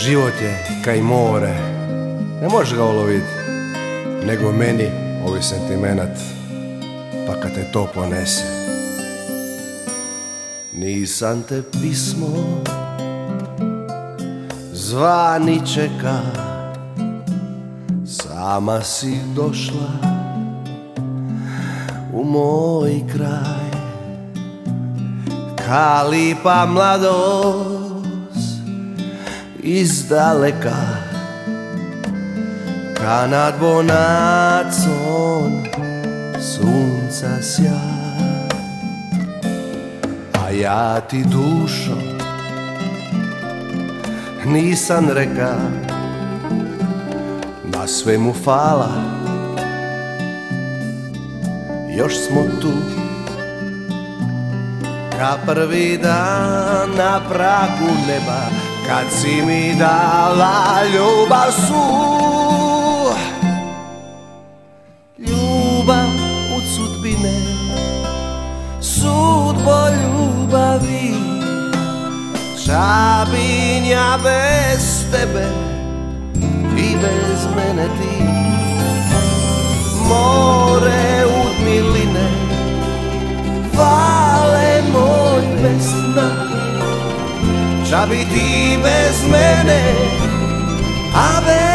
Život je kaj more, ne možeš ga ulovit, nego meni ovi sentimenat, pa kad te to ponese. Nisam te pismo zvani čeka, sama si došla u moj kraj. Ka lipa mladost iz daleka, ka nad bonacom sunca sjaj. A ja ti dušo nisam reka, na svemu fala, još smo tu. Ka prvi dan na pragu neba, kad si mi dala ljubav svu. Ljubav od sudbine, sudbo ljubavi, čabinja bez tebe i bez mene ti. More od miline, vale moj bez dna, ča bi ti bez mene, a bez